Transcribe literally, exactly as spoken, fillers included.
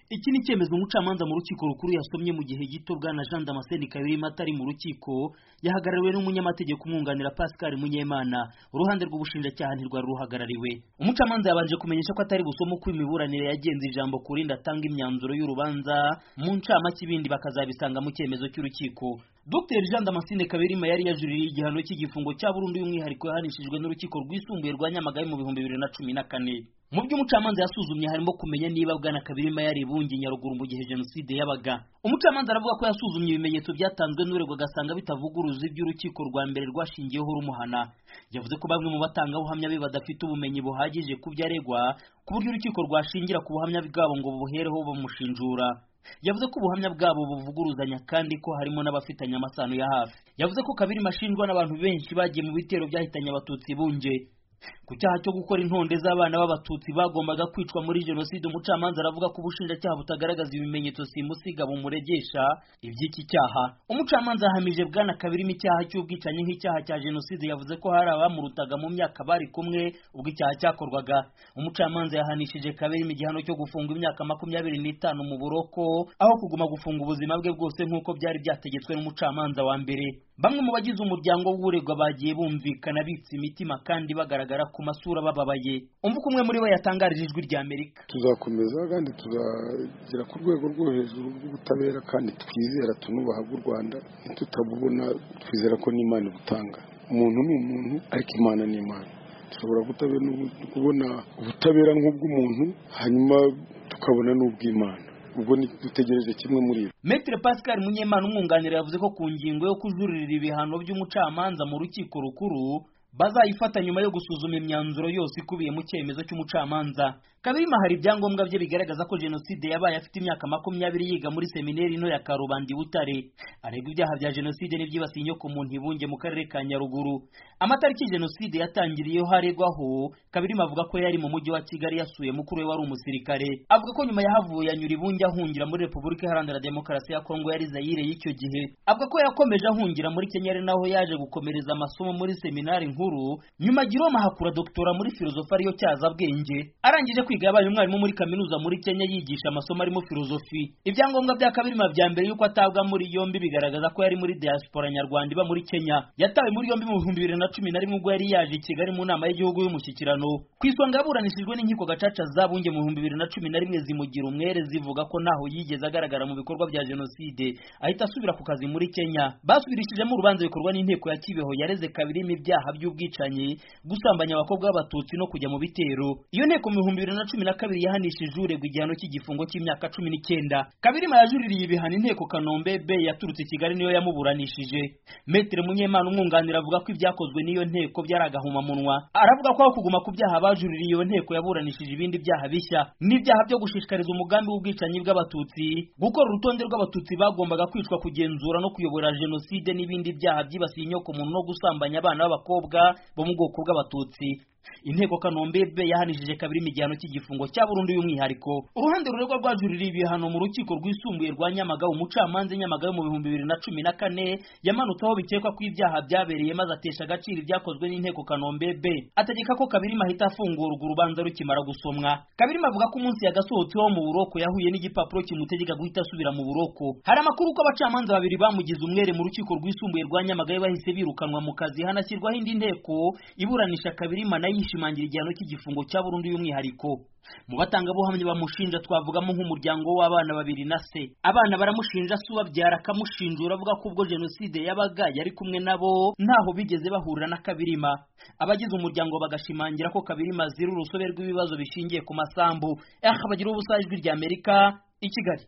Iki ni cyemezo umucamanza mu rukiko rukuru yasomye mu gihe gito bwana Jean Damascene Kabirima atari mu rukiko, yahagarariwe n'umunyamategeko umwunganira Pascal Munyemana. Uruhande rw'ubushinjacyaha ntirwari ruhagarariwe. Umucamanza yabanje kumenyesha ko atari busoma uko imiburanire yagenze ijambo kurinda atanga imyanzuro y'urubanza, mu ncamake ibindi bakazabisanga mu cyemezo cy'urukiko. Dr Jean Damascene Kabirima yari yajuririye igihano cy'igifungo cya burundu y'umwihariko yahanishijwe n'urukiko rwisumbuye rwa Nyamagabe mu bihumbi bibiri na cumi na kane. Mu byo umucamanza yasuzumye harimo kumenya niba bwana Kabirima yari bungi Nyaruguru mu gihe jenoside yabaga. Umucamanza aravuga ko yasuzumye ibimenyetso byatanzwe n'uregwa gasanga bitavuguruza iby'urukiko rwa mbere rwashingiyeho rumuhana. Yavuze ko bamwe mu batanga buhamya be badafite ubumenyi buhagije ku byaregwa, ku buryo urukiko rwashingira ku buhamya bwabo ngo buhereho bamushinjura. Yavuze ko ubuhamya bwabo buvuguruzanya kandi ko harimo n'abafitanye amasano ya hafi. Yavuze ko Kabirima ashinjwa n'abantu benshi bagiye mu bitero byahitanye abatutsi bunge. Ku cyaha cyo gukora intonde z'abana b'abatutsi bagombaga kwicwa muri jenoside, umucamanza aravuga ko ubushinjacyaha butagaragaza ibimenyetso simusiga bumuregesha iby'iki cyaha. Umucamanza yahamije bwana Kabirima icyaha cy'ubwicanyi nk'icyaha cya jenoside. Yavuze ko hari abamurutaga mu myaka bari kumwe ubwo icyaha cyakorwaga. Umucamanza yahanishije Kabirima igihano cyo gufunga imyaka makumyabiri n'itanu mu buroko, aho kuguma gufunga ubuzima bwe bwose nk'uko byari byategetswe n'umucamanza wa mbere. Bamwe mu bagize umuryango w'uregwa bagiye bumvikana bitse imitima kandi bagaragara ku masura bababaye. Umva umwe muri bo yatangarije ijwi rya Amerika. Tuzakomeza kandi tuzagera ku rwego rwo hejuru rw'ubutabera kandi twizera tunubaha bw'u Rwanda, tutabubona twizera ko n'Imana ibutanga. Umuntu ni umuntu ariko Imana ni Imana. Tushobora kubona ubutabera nk'ubw'umuntu hanyuma tukabona n'ubw'Imana. Ubwo ni dutegereje kimwe muri ibi. Maître Pascal Munyemana umwunganira yavuze ko ku ngingo yo kujuririra ibihano by'umucamanza mu rukiko rukuru bazayifata nyuma yo gusuzuma imyanzuro yose ikubiye mu cyemezo cy'umucamanza. Kabirima hari ibyangombwa bye bigaragaza ko jenoside yabaye afite imyaka makumyabiri yiga muri seminari nto ya Karubanda Butare. Aregwa ibyaha bya jenoside n'ibyibasiye inyoko muntu ibunge mu karere ka Nyaruguru. Amatariki jenoside yatangiriyeho haregwaho, Kabirima avuga ko yari mu mujyi wa Kigali yasuye mukuru we wari umusirikare. Avuga ko nyuma yahavuye anyura ibunge ahungira muri Repubulika Iharanira Demokarasi ya Kongo yari Zaire y'icyo gihe. Avuga ko yakomeje ahungira muri Kenya ari naho yaje gukomereza amasomo muri seminari nkuru, nyuma Giroma hakura doktora muri filozofi ariyo cyaza bwenge. Arangije kwiga yabaye umwarimu muri kaminuza muri Kenya yigisha amasomo arimo filozofi. Ibyangombwa bya Kabirima bya mbere yuko atabwa muri yombi bigaragaza ko yari muri diaspora nyarwanda iba muri Kenya. Yatawe muri yombi mu bihumbi bibiri na cumi na rimwe ubwo yari yaje i Kigali mu nama y'igihugu y'umushyikirano. Ku isonga yaburanishijwe n'inkiko gacaca zabunge mu bihumbi bibiri na cumi na rimwe zimugira umwere zivuga ko naho yigeze agaragara mu bikorwa bya jenoside ahita asubira ku kazi muri Kenya. Basubirishijemo urubanza bikorwa n'inteko ya Kibeho yareze Kabirima ibyaha by'ubwicanyi, gusambanya abakobwa b'abatutsi no kujya mu bitero. Iyo nteko mu bihumbi bibiri na cumi na kabiri yahanishije uregwa igihano cy'igifungo cy'imyaka cumi n'icyenda. Kabirima yajuririye ibihano inteko Kanombe B yaturutse i Kigali niyo yamuburanishije. Maître Munyemana umwunganira avuga ko ibyakozwe n'iyo nteko byari agahomamunwa. Aravuga ko aho kuguma ku byaha bajuririye iyo nteko yaburanishije ibindi byaha bishya n'ibyaha byo gushishikariza umugambi w'ubwicanyi bw'abatutsi, gukora urutonde rw'abatutsi bagombaga kwicwa, kugenzura no kuyobora jenoside n'ibindi byaha byibasiye inyoko muntu no gusambanya abana b'abakobwa bo mu bwoko bw'abatutsi. Inteko Kanombe B yahanishije Kabirima igihano cy'igifungo cya burundu y'umwihariko. Uruhande ruregwa rwajuririye ibihano mu rukiko rwisumbuye rwa Nyamagabe. Umucamanza Nyamagabe mu bihumbi bibiri na cumi na kane yamanutseho bikekwa ko ibyaha byabereye maze atesha agaciro ibyakozwe n'inteko Kanombe B. Ategeka ko Kabirima ahita afungurwa urubanza rukimara gusomwa. Kabirima avuga ko umunsi yagasohotseho mu buroko yahuye n'igipapuro kimutegeka guhita asubira mu buroko. Hari amakuru ko abacamanza babiri bamugize umwere mu rukiko rwisumbuye rwa Nyamagabe bahise birukanwa mu kazi, hanashyirwaho indi nteko iburanisha Kabirima na yishimangira igihano cy'igifungo cya burundu y'umwihariko. Mu batanga buhamya bamushinja twavugamo nk'umuryango w'abana babiri na se. Abana baramushinja se ubabyara akamushinjura avuga ko ubwo jenoside yabaga yari kumwe nabo ntaho bigeze bahurira na Kabirima. Abagize umuryango bagashimangira ko Kabirima azira urusobe rw'ibibazo bishingiye ku masambu. Aha bagira ubusajwi rya Amerika i Kigali.